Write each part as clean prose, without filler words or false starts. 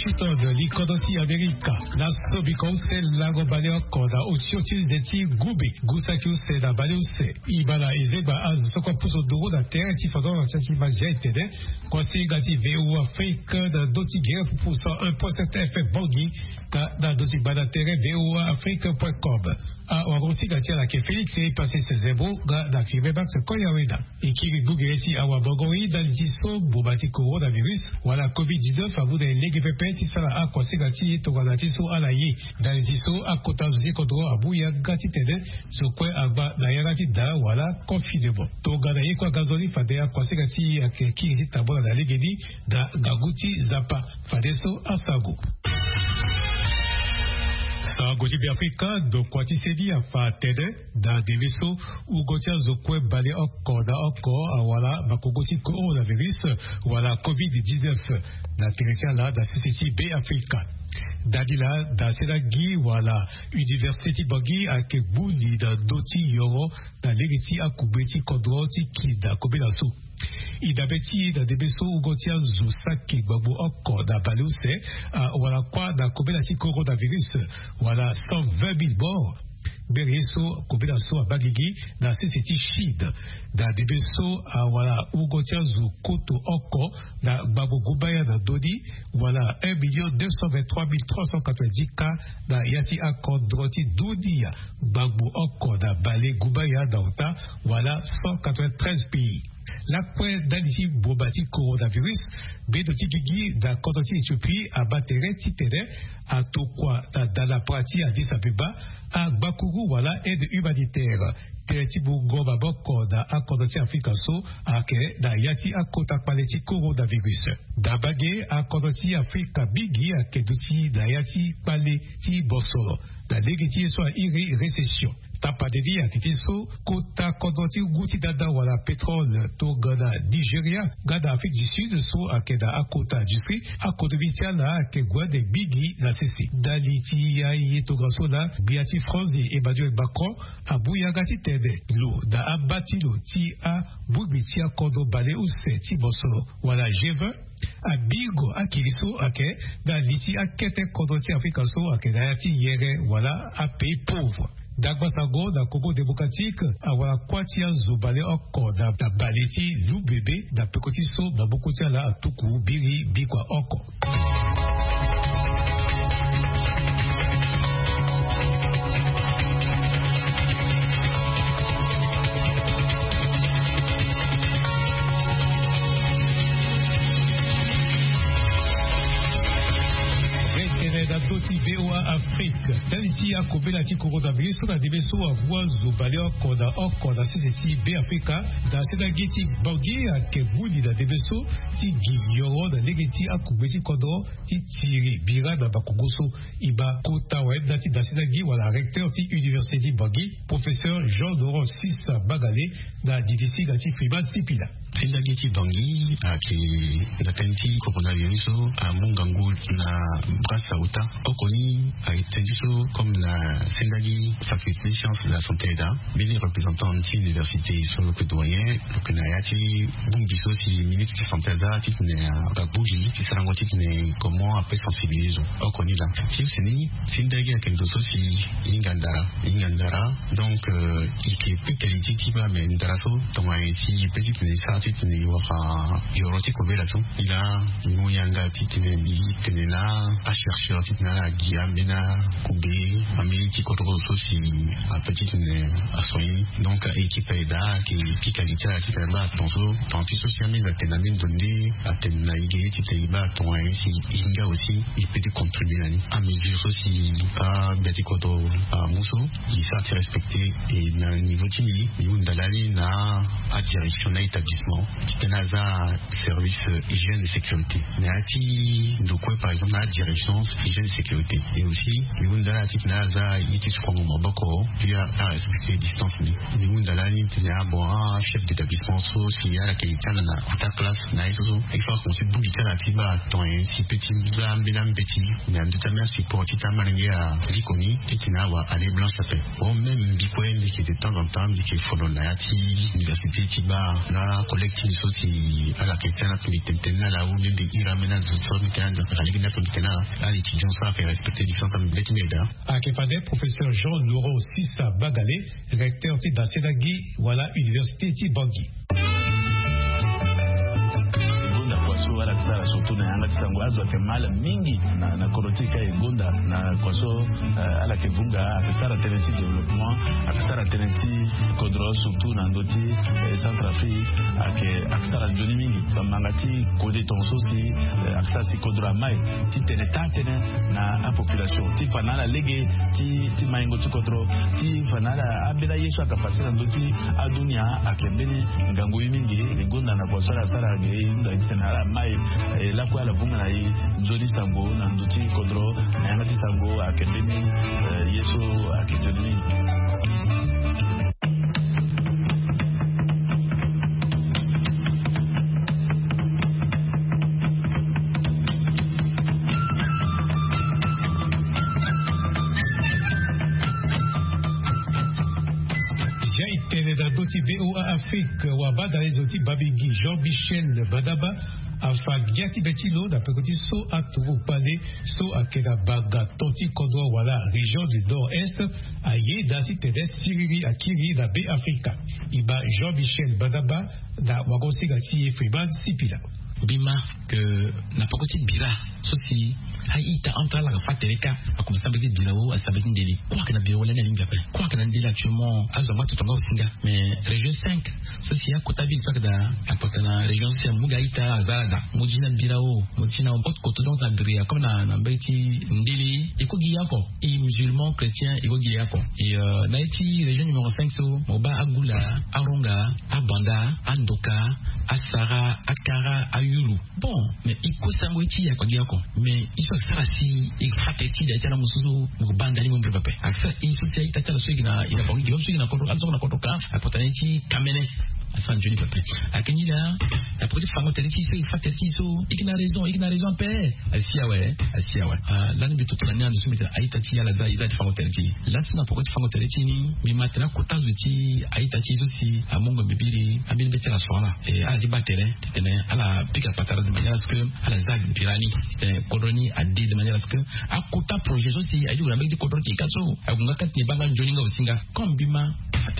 Washington, l'Ikodoti America, la Sobicon, c'est la Robaleo Koda, au Siotis Zeti Gubi, Gusakius, c'est la Baleuse, Ibala, Izeba, Az, Soko Puso Duro, la Terre, Tifadon, Sassima Jaitede, Kwasi Gati, Veu Afrique, da Dotigre, pour ça, 1.7 FM Bangi, da Dotibada Terre, Veu Afrique.com. A Warosi Gatia la ke Félix est passé ses zéros da Firebax Koyaweda. Et qui Google si Awa Bogori dans l'Iso Bobati coronavirus. Voilà COVID-19 à vous de l'EGPP Tisala a Kwasi Gati Toganatiso Alaye. Dans l'Iso a Kotazuzi Kodro Abuya Gati Tede. Sokwe Agba Dayagati Da voilà confinement. Toganaye Kwa Gazoli Fade a Kwasi Gati a Kiri Tabola da Legedi da Gaguti Zapa Fadeso Asago. Sa goji Afrika do kwati sedi a fa tede da deviso u gotia zokwe bale oko da oko awala bakogoti coronavirus wala COVID-19 da teretia la da CCT B Afrika. Dadila da sedagi wala university bagi a kebuni da doti yoro da legeti akubeti kodroti ki da kobilasu. Idabeti da debeso ugotia zusaki babu oko da baluse wala kwa da kobelati coronavirus wala 120,000 morts. Bereso kobelaso a bagigi da CCT Shid da debeso wala ugotia zukoto oko da babu gubaya da dodi wala 1,223,390 cas da yati akodroti dudia babu oko da bale gubaya da ota wala 193 pays. La pointe d'Alici Bobati coronavirus, Bedoti Gigi da Kodoti Éthiopie à Batere Titere, à Tokwa dans la partie à Addis Abeba, à Bakuru, voilà, aide humanitaire. Teretibu Goba Boko da Akodoti Afrikaso, à Ke, da Yati Akota Paleti coronavirus. Da Bagé, Akodoti Afrika Bigi, à Kedusi, da Yati Paleti Bosoro. Da Legeti soit iri récession. Tapadedi a Titiso, Kota Kodoti Guti Dada wala pétrole to Gada Nigeria, Gada Afrique du Sud, so Akeda Akota Industrie, Akodovitia la Akegwa de Bigi la CC. Daliti Yaye Togasola, Biati France et Emmanuel Macron, Abuyagati Tede, Lo, da Abatilo, Ti A, Bubitia Kodo Bale ou Se, Tibosolo, wala G20, a Bigo Akiriso Ake, da Liti Akete Kodoti Afrikaso, Akedayati Yere, wala a pays pauvre. Dagbasago da Congo démocratique awala kwatia zobale oko da baleti lubebe da pekotiso da bokotia la atuku biri bikwa oko. VOA Afrique. Ici à Kobelati coronavirus, on a des vaisseaux à voix Zobaleo Koda Okoda CCT B Africa, dans cette geti Bangui à Kebouli, dans des vaisseaux, ti Guilloro, dans les geti à Kubeti Kodo, ti Tiri, Bira, dans Bakogoso, Iba Kota Web, dans cette gui, voilà, recteur ti Université Bangui, professeur Jean-Laurent Sissa Bagale, dans DDC, dans ti Friban Sipila. C'est la geti Bangui, qui natenti coronavirus, à Mungangu, na Brassauta, Okoni, a été comme la Sendagi faculté de sciences de la santé et les représentants de l'université sur le doyen, le Kenayati, Bungiso, si le ministre de santé da, qui n'est à Bougie, qui sera moitié qui n'est comment après sensibiliser, Okoni là. Si c'est Sendagi à Kendoso, si Ingandara, donc, il est plus qualité qui va, mais Ndaraso, donc, si petit n'est ça, qui n'est pas, Yoroti Kobelaso, il a, Mouyanga, qui n'est là, à chercher, qui n'est là, Guillaume, Koubé, Amérique, Kodroso, si à petite à soigner. Donc, équipe EDA, qui qualité à titre là, tant que socialement, la ténamine donnée, à Tenaïgé, Titaïba, ton si Inga aussi, il peut contribuer à mesure aussi à Betikodo, à Mousso, il s'est respecté et dans le niveau timide, il Dalali n'a à direction d'établissement, Titenaza, service hygiène et sécurité. Néati, donc, par exemple, à direction hygiène et sécurité. Et aussi, Yundala Titnaza, Yitis Kwangoma Boko, puis à respecter les distances. Yundala Nintena, bon, chef d'établissement, s'il y a la qualité dans la classe, il faut qu'on se bouge à la tiba, ton si petit, bélam petit, mais en tout cas, support, Tita Malingé à Likoni, Titina, ou aller blanche à bon, même Bikoen, qui de temps en temps, qui est Fodonayati, Université Tiba, la collègue direct aussi à la question à la là où même des iramena zotso mitana la ligne à l'étudiant ça fait respecter différentes méthodes. À Kepade, professeur Jean-Laurent Sissa Bagalé, recteur d'Asenagi, voilà université Bangui. Sala surtout na yanga tsanguazo ke mala mingi na korotika egonda na kwaso ala ke bunga akisara teneti development akisara teneti kodro surtout na ndoti Centrafrique akisara joni mingi bamangati kode tonso si akisara si kodro mai ti tenetane na population ti fanala lege ti maingo ti kodro ti fanala abela yesu akapasira ndoti adunia akembeni ngango mingi egonda na kwaso sala ge ndo tenala mai la kwa la vunga na yi joli sango na nduti kodro na yangati sango akendeni yesu akendeni. VOA Afrique Wabada les outils Babigi Jean-Michel Badaba Afa Giati Betilo d'après côté so à Tourou Palais so à Kedabaga Tonti Kodro voilà région du nord-est à Yedati Tedes Siriri à Kiri da B Africa Iba Jean-Michel Badaba da Wagosi Gati Freeman Sipila Bima que n'a pas côté Bira ceci Haïta entre la Fatereka a commencé à dire Bilao à Sabine Deli. Quoi que la Biolène est ligne d'après. Quoi que la Deli actuellement à Zoma tout en bas au Singa. Mais région 5, ceci à Kotabil, soit que la région 5, Mugaïta, Azada, Mujina Bilao, Mujina au haute côté dans Andrea, comme dans Beti Ndeli, et Kogiako, et musulmans, chrétiens, et Kogiako. Et Naiti, région numéro 5, so, Moba Agula, Aronga, Abanda, Andoka, Asara, Akara, Ayulu. Bon, mais il faut s'envoyer à Kogiako. Mais ils sont sarasi, ils frateti de tela musuzu, Mubandali Mumbepe. Aksa, ils sont séités à la suite, il a pas eu de suite, il a contrôlé, à Potaneti, Kamene. Enfin, je ne peux plus. À Kenila, la produit pharmaceutique, il fait il a raison, paix. Asia, ouais. Là, nous tout l'année, nous sommes à Haïti, à la Zaïza de pharmaceutique. Là, c'est un produit pharmaceutique, mais maintenant, quota d'outils, Haïti aussi, à Mongo Bibiri, à Bin Betela Soala, et à Dibatele, à la Pica Patara de manière à ce que, à la Zag Pirani, c'était Kodroni, à D de manière à ce que, à quota projet aussi, à Youra, avec des Kodroni, Kasso, à Gungakat, Nibanga, Joninga, au Singa, comme Bima,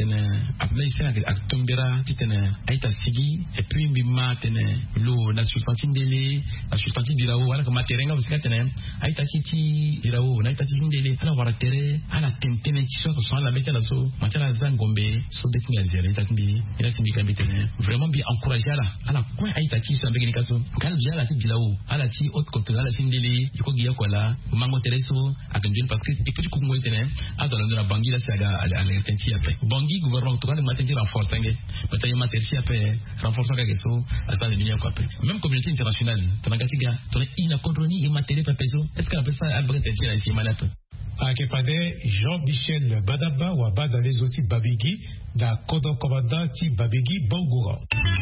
à Maïsena, à Tombera, Aïta Sigi, et puis Bima, l'eau, la substantine délai, la substantine d'Irao, voilà, comme Materenga, vous savez, Aïta Titi, Irao, Aïta Titi délai, alors voilà, Terre, à la tentene, qui soit la bête à la so, Matala Zangombe, so détenu à zéro, Aïta Timbi, il a Timbi Kambitene, vraiment bien encouragé à la coin Aïta Titi, c'est un bégué Kasso, quand déjà la tête d'Irao, à la Ti, haute côté, à la Sindélé, il faut guiller quoi là, Mango Tereso, à Kendjun, parce que, et puis, coup, moi, à dans la Bangui, là, c'est à la tenti après. Bangui, gouvernement, tout le monde m'a tenti renforcer, Mataya Matersi après, renforçant quelque chose, à ça, de l'Union Européenne. Même communauté internationale, ton agatiga, ton inacontroni, immatériel, papezo, est-ce qu'on appelle ça, Albert Tenti, ici, malade? À Kepade, Jean-Michel Badaba ou Abada les outils Babigi, da Kodon Commandant Ti Babigi Bongoura.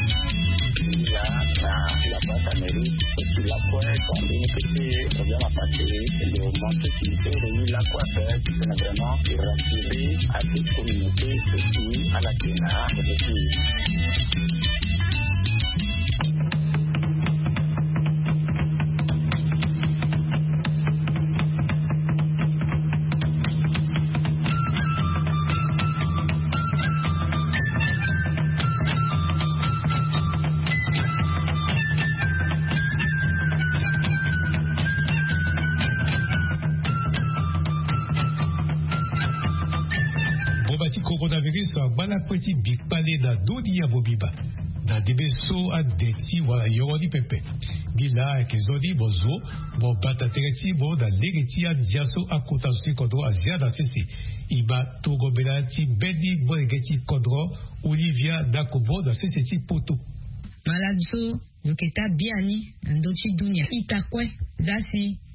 La boîte à mairie, sur la quoi, quand on est problème à passer, le manque de sécurité, la quoi faire, c'est vraiment rassurer à cette communauté, surtout à la Kéna, petit big palais da dodi ya bobiba da debeso a deti wala yorodi pepe gila ke zodi bozo bo bata tereti bo da legeti a diaso a kota suti kodro a zia da sisi iba togo belati bedi bo egeti kodro Olivia da kobo da sisi poto malabso yoketa biani ndochi dunia itakwe zasi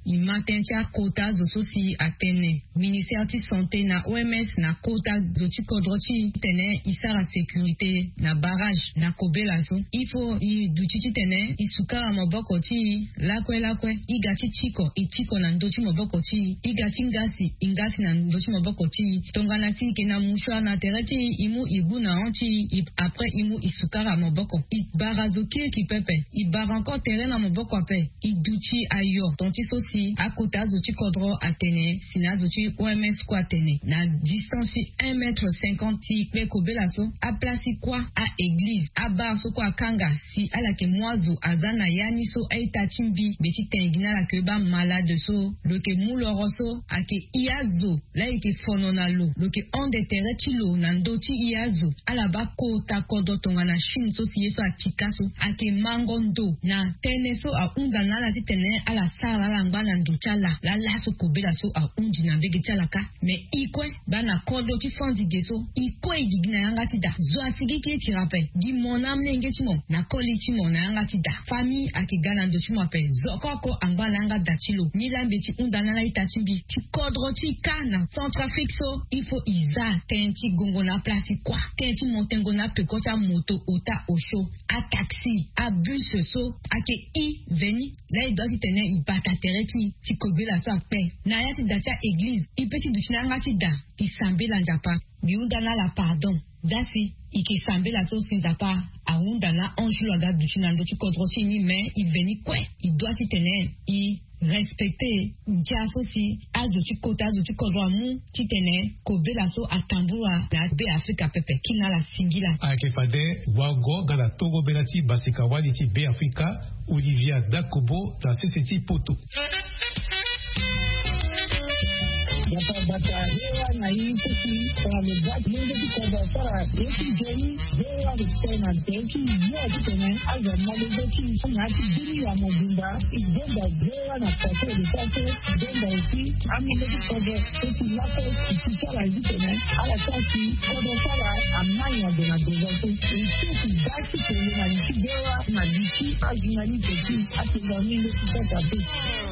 i matin tia quota zo sosi atene ministère de santé na OMS na quota zo ti kodrochi tene isara sécurité na barrage na kobela so il faut i duchi tene isukara maboko ti lakwe igati chiko na ndochi maboko ti igati ingasi na ndochi maboko ti tongana si ke na mushwa na tereti imu ibu na onti après imu isukara maboko i barazo ki pepe i bar encore terrain na maboko ape i duchi ayo tonti sosi akota zo ti kodro atene sina zo ti OMS kwa atene na distance 1,50 m ti pe kobela so a place kwa a église a bar so kwa kanga si ala ke mwazo azana yani so aita timbi beti tengina la ke ba malade so lo ke muloro so ake iazo la ke fono na lo ke onde tere ti lo na ndo ti iazo ala ba kota kodo tonga na shin so si yeso atika so ake mangondo na tene so a unda na la ti tene ala sara la ngba na ndo chala la so kobela so a undi na bege chala ka me ikwe bana kodo ti fondi geso ikwe digina yanga ti da zo asigi ki ti rape di monam nenge ti mo na koli ti mo na yanga ti da fami ake gana ndo ti mo pe zokoko anga langa da ti lo ni lambe ti unda na la ita ti bi ti kodro ti kana Centrafrique so il faut iza tenti gongo na place kwa tenti montengo na pekota moto ota osho a taxi a bus so ake i veni la i doit tene i bata tereti ti kobela so ape na ya ti da cha église i peti du finanga ti da i sambela njapa bi unda na la pardon zasi ike sambela so sinzapa a unda na anjou aga du finando ti kodro ti ni mais i veni kwe i doit tene i respecter njaso si azo ti kota azo ti kodro mu ti tene kobela so atambua na be Afrika pepe kina la singila ake fade wago gala togo belati basika wali ti be Afrika Olivia Dakobo ta CCT Poto bata hewa na hii kusi kwa mezati mungu kikoza sara eki jeni hewa rikena teki yote tene aza malezoti ngati dini ya mobimba igenda hewa na kase risase genda usi amile kikoza eki lako ikisara hizi tene ala kasi kodo sara amanya dena dozatu eki baki tene na niki hewa na niki agina niki ati ngamile kikoza peki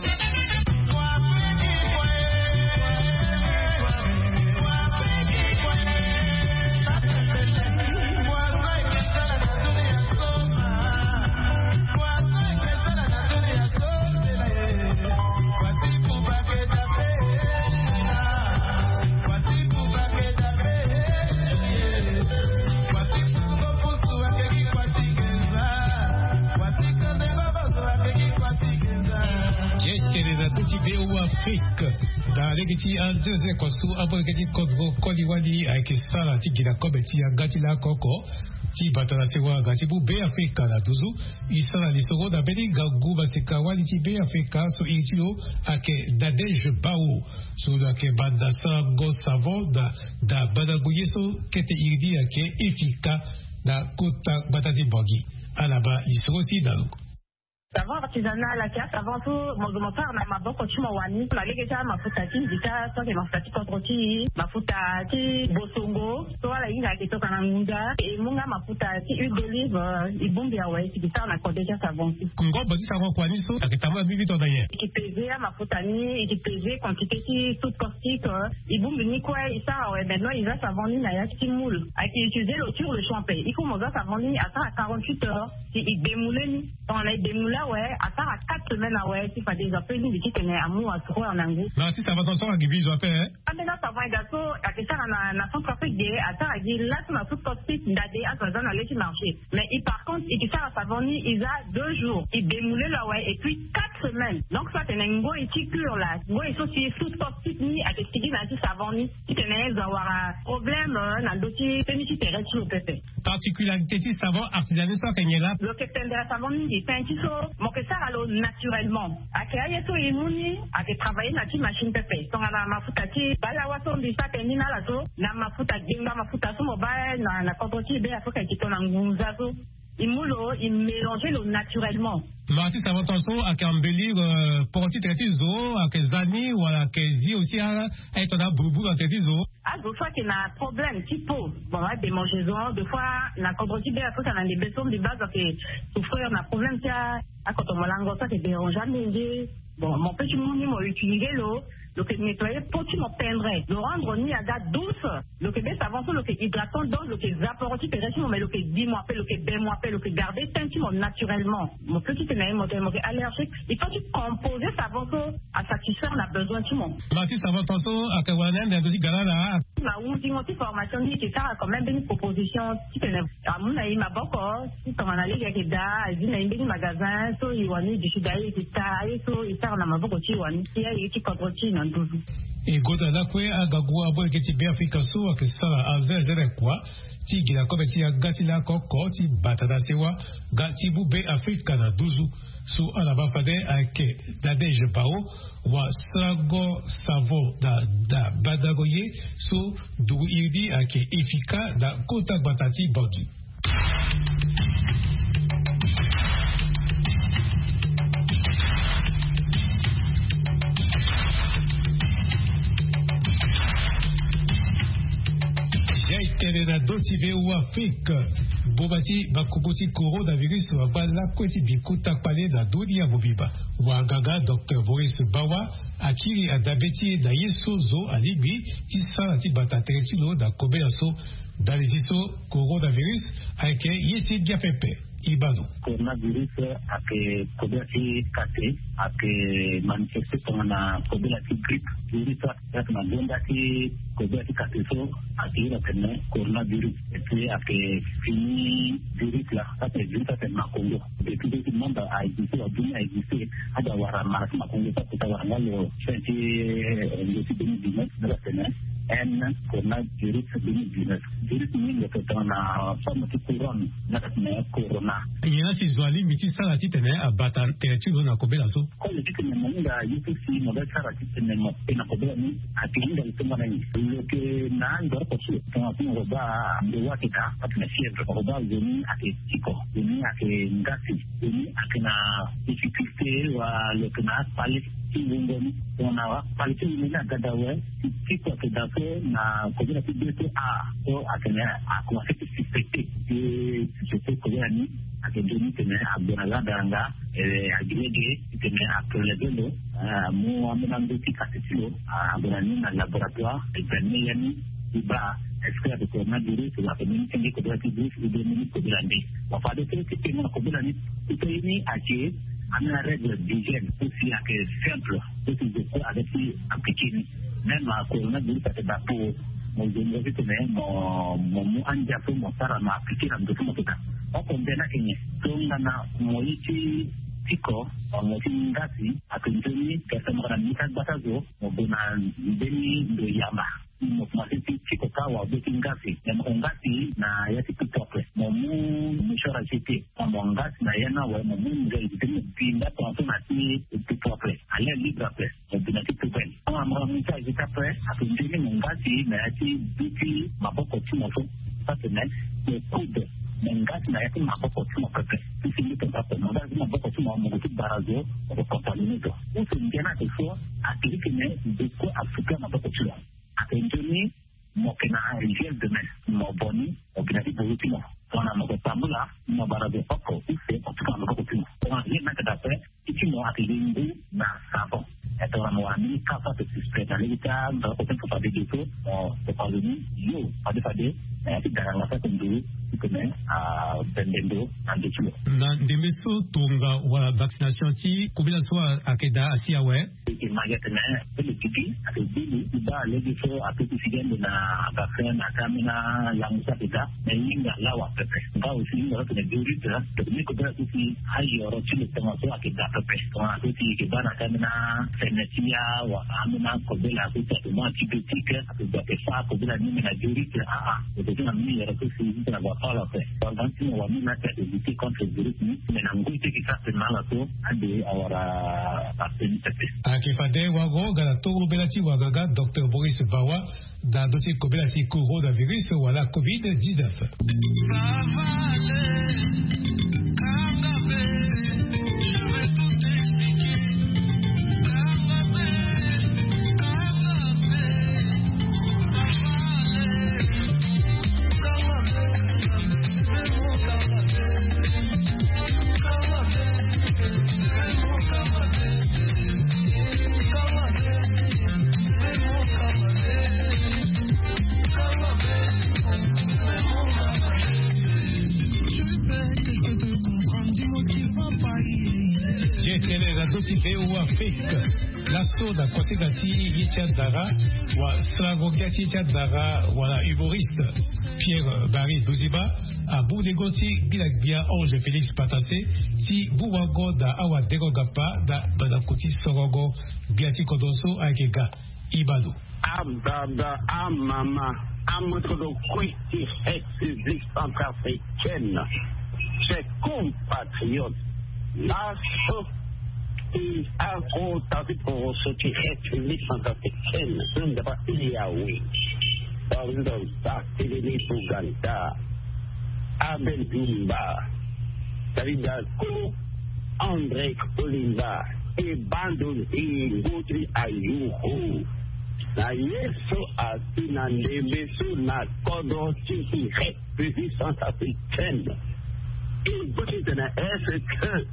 da legiti an zeze kwasu abo legiti kodro koliwali aikisala ti gina kobe ti angati la koko ti batana sewa gati bu be Afrika la duzu isala lisoro da beni gagu basika wali ti be Afrika so itio ake dadeje bao so da ke banda sango savo da badaguye so kete irdi ake efika da kota batati bogi alaba lisoro ti dalu Savon artisanal akia savon tu mogomopa na maboko chuma wani na legeja mafuta ti dita so ke mafuta ti kodroti mafuta ti bosongo so ala inga kitoka na ngunda e munga mafuta ti huile d'olive ibumbi ya wai ti dita na kodeja savon ti ngo bodi savon kwani so akitama bibi to danye ikipeze mafuta ni ikipeze quantité ti soude caustique ibumbi ni kwa isa ouais maintenant il va savon ni na ya ti moule aki utiliser l'eau sur le champé il faut moga savon ni à 48 heures si il démoule ni on a démoulé ouais à part à 4 semaines ouais si fa des appels ni qui tenait amour à trop en anglais non si ça va ton à gibizo après hein ah mais là ça va gato à que ça na Centrafrique de à ça dit là sur la toute petite d'adé à ça dans le marché mais il par contre il ça savon ni il a 2 jours il démoulé là ouais et puis 4 semaines donc ça tenait ngo et qui cure là ngo et so si toute petite ni à que qui na ci savon ni qui tenait avoir un problème na doti teni terre sur le pépé particularité ti savon artisanal so kenyela le que tendra savon ni tenti so mo que ça alors naturellement akaya to imuni ake travailler na ti machine pepe to na mafuta ti bala wato ndi sa teni na la to na mafuta ginga mafuta so mobile na kodoti be afoka ki to na ngunza so imulo il mélanger l'eau naturellement Marti ça va ton à embellir porti traité zo à zani ou à zi aussi à être dans boubou dans traité zo ah des fois qu'il y a un problème type bon ouais des mangeaisons des fois la kodoti be afoka na des besoins de base que souffrir na problème tia à quand on malango ça c'est dérangeant mais Bon, mon petit monde m'a utilisé l'eau, le que nettoyer pour tu m'obtiendrais, le rendre ni à date douce, le que bien savant, le que hydratant, donc le que vaporatif, mais le que dis-moi, le que ben-moi, le que garder, teint naturellement. Mon petit mon allergique, il faut que tu composes savant à satisfaire la besoin du monde. Martin savant à Kawanen, il y a aussi Galala. Ma ultime formation, qui ça quand même une proposition, si tu n'as à mon avis, ma boco, si tu en as allé quelque part, il y a un magasin, so il y a du Sudaï, qui taille, so il sert dans ma boco, il y a qui contre et Godala kwe agagua boy que tu Afrika so que ça azere quoi ti gila comme si agatila koko ti batata sewa gati bube Afrika na duzu su alaba fade ake da deje pao wa sago savo da badagoye su du irdi ake efika da kota batati bogi. Na dotive ou Afrique bobati bakubuti coronavirus wa bala kweti bikuta pale da dunia bobiba wa gaga Dr. Boris Bawa akiri adabeti da yeso zo alibi ti sala ti batatere lo da kobeaso da litiso coronavirus ake yesi diapepe ibano coronavirus ake kobeati kate ake manifeste kama kobeati grippe virus na gonda ti kobeati kate so ake kene coronavirus et ake fini virus la ake virus ake makongo depuis que le monde a existé au dunia a existé ada wara mara makongo sa kuta wara ngalo senti ngoti 2019 la kene en coronavirus 2019 virus ni le na forme de couronne na corona yena ti zwali miti sala ti tene abata teretulo na kobela so ko le ti ne monga yutu si no da sara ti tene mo na kobela ni atinda itumba na ni lo ke na ndoro ko su to ko ba de wakita atna fievre ko ba zoni ake tiko zoni ake ngasi zoni ake na difficulté wa le kana pali ngoni ona pali ni na gadawe tiko ke da na kobela ti beto a so akena akwa se suspecté que je peux kobela ni ake doni tene abona danga agilege tene akolebelo mu amena ndoti kasitilo abona ni na laboratoire examiner yani iba est-ce que le coronavirus va venir tenir coronavirus ou devenir coronavirus on va dire que c'est une coronavirus tout est ni ake amena règle d'hygiène aussi ake simple aussi de quoi avec appliquer même coronavirus ça te pour mon donné tene mon anja pour mon sara ma appliquer dans tout mon temps on bena kenye tonga na moiti tiko moiti ngasi akintoni kama nika batazo mbona ndeni ndo yamba mo kumasi tiko kawa beti ngasi na ngasi na yati kutope mu mshora chiti kama ngasi na yana wa mu ngai pinda kwa tuna ti kutope ale libra pe mbona tikupen kama mramita jitape akintoni ngasi na yati biti maboko timoto patene kude ngasi na yati maboko timo pepe sisi to papo ngasi maboko timo mo barazo ko kontaminido uso ngena ko akirikene deko Afrika maboko timo atendoni mo kena hygiene de mes mo boni o kena di bolutimo ona mo tambula mo barazo pako use o tuka maboko timo ona yena kada pe itimo akilingu na sabo eto mo ami kapa te spread alita ndo ko tempo pa dito o pa luni yo pade ti daranga sa tundu kene bendendo andechilo na demeso tonga wa vaccination ti kubila so akeda asiawe image tena le tiki ate bili ba le diso ate sigende na vaccin akamina la musapita na inga lawa pepe ba usi inga tena durita ni ko dra tuki hayo ro chile tena so akeda pepe kwa ate ke bana kamina senetia wa amina ko bela kuta tuma tipitika ate ba pefa ko bela ni na durita tuna mimi ya kusi tena ba fala pe kwa nini wa mimi na tete contre le virus mais na nguite ki sa mala to ade awara apeni akifade wago galato belati wagaga Dr. Boris Bawa da dossier belati coronavirus wala COVID-19 so da konsekati yetia dara wa slagoga yetia dara wala humoriste Pierre Barry Douziba a bout negoti bilagbia Ange Félix Patassé si buwago da awa derogapa da badakuti sorogo biati kodoso akega Ibalu Ababa Amama Amotodo Kwiti République centrafricaine ses compatriotes la sortie à compter pour sortir République centrafricaine ce n'est pas Iliaoui dans le Barthélémy Touganda Abel Dumba Davidako André Kolimba et Bandon et Gautri Ayuho na yeso atina ndebeso na kodo tiki République centrafricaine et Gautri na est que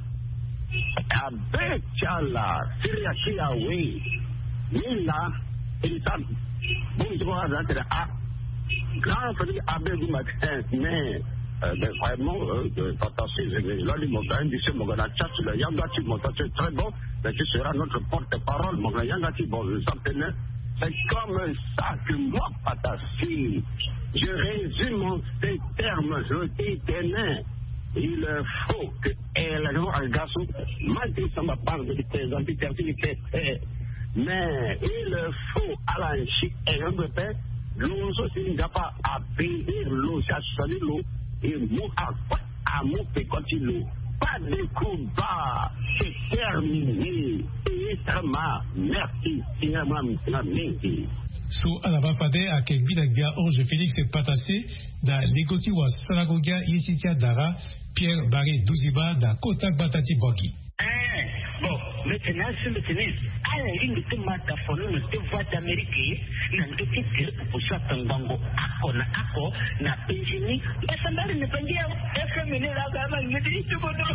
avec Tchala Syria Kiawe Nila et ça bonjour à la grand famille Abel Dumba mais vraiment fantastique là les montagnes du ciel mon chat le yangati montage très bon mais tu seras notre porte-parole mon yangati bon centenaire c'est comme ça que moi Patassi je résume ces termes je dis tenez il faut que la grande algasso malgré ça m'a parlé de tes ambitieux mais il faut à la chic et un peu l'eau aussi n'a pas à payer l'eau chercher l'eau et mon amour peut continuer. Pas de combat, c'est terminé. Et ça m'a merci. Merci. Sous Alabapade à Kekbilagbia Ange Félix Patassé, da Legoti wa Salagoga Yesitia Dara, Pierre Barry Douziba, da Kotak Batati Bogi. Bon, maintenant, c'est maintenant. À la ligne de Matafono, de voix d'Amérique, n'a pas été pour ça, Tangango, Ako, n'a pas gêné. Et ça m'a dit, pas dire, efféminé la gamme, il me dit, tu vas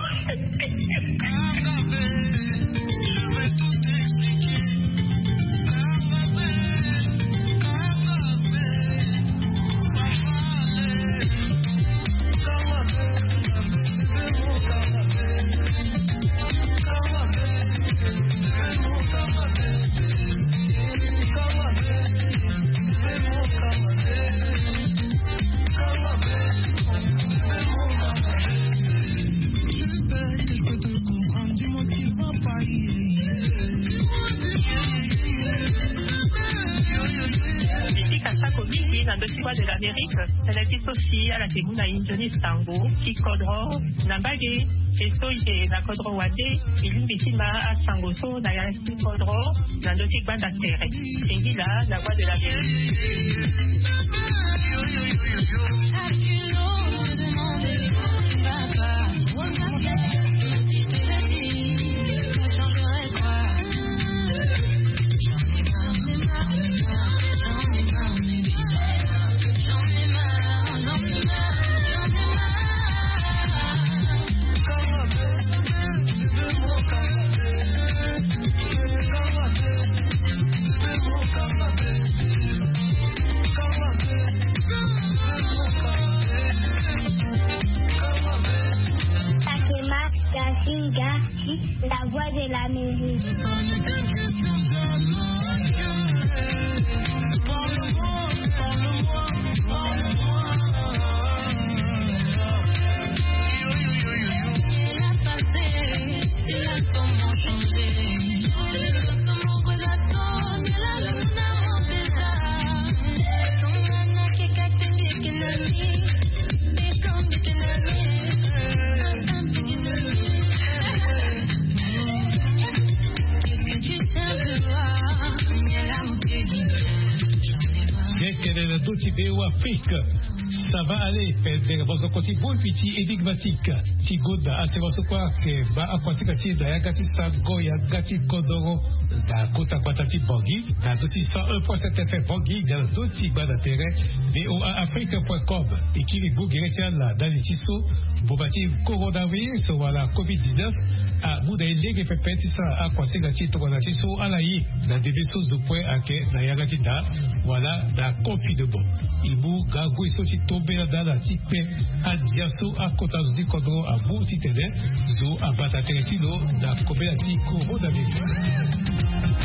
de l'Amérique, elle a été associée à la Teguna Injoni Stango, qui Kodro, Nambage, et Soïde, na Kodro Wade, et l'Umbitima à Sangoso, na Yasti Kodro, na Notik Banda Terre. Et là, la voix de l'Amérique. La voix de l'Amérique. Afrique, ça va aller faire votre côté bon petit énigmatique. Si Goda a se vosso quoi que va à quoi c'est da yagati sago yagati kodoro da kota patati bogi da doti 101.7 FM bogi da doti bada terre voaafrique.com et qui les gougretia la dalitiso bobati coronavirus wala COVID-19 a muda ilege pepetisa a quoi c'est gati tokonatiso alayi na debeso do point ake na yagati da wala da kofi de bon ibu gago isochi tombe na da tipe a diaso a kota zudi kodoro a bu titene zo a bata teretino da kobela ti coronavirus.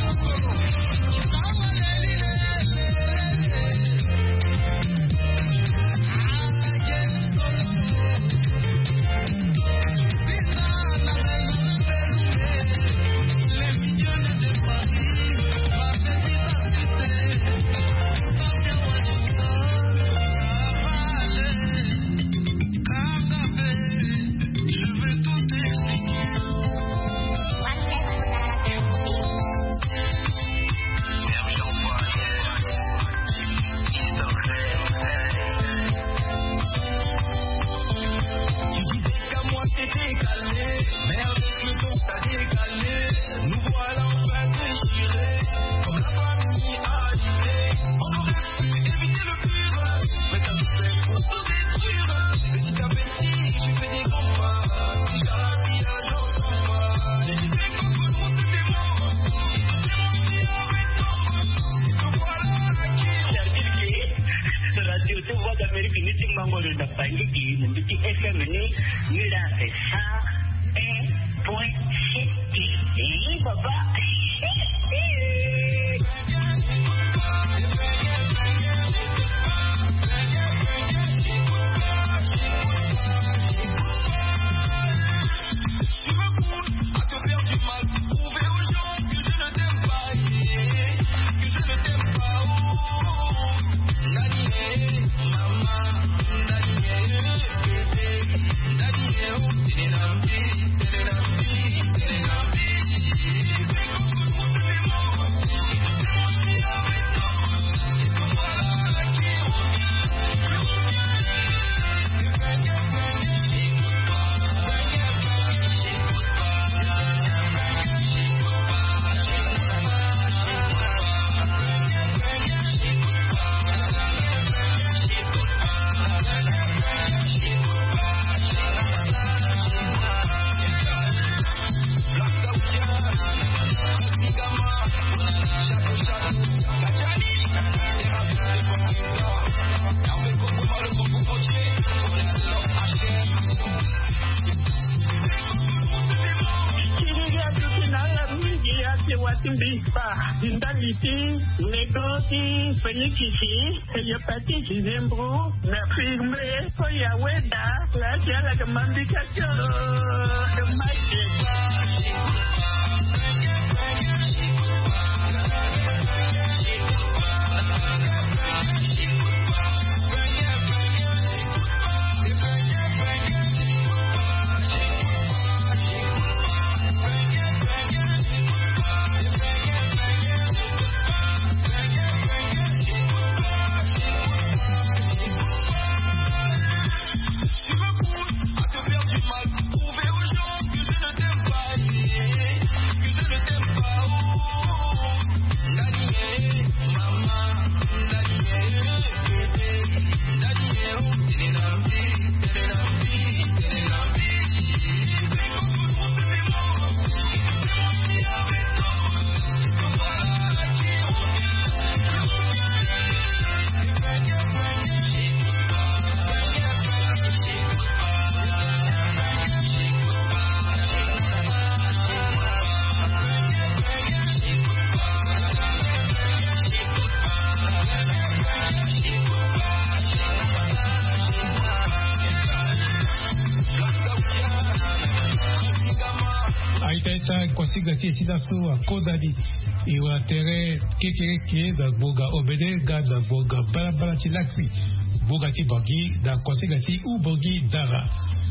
Kwasi Sinasu a Kodadi iwa tere kekere da boga obede ga da boga balabala chilaksi boga ti bogi da Kwasi u bogi dara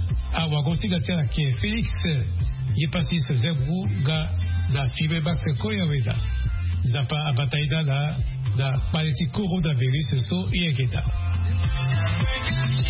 awa Kwasi la ke Felix ye pasi se zebru ga da fibe bakse koyaweda zapa abataida da paleti coronavirus so ieketa.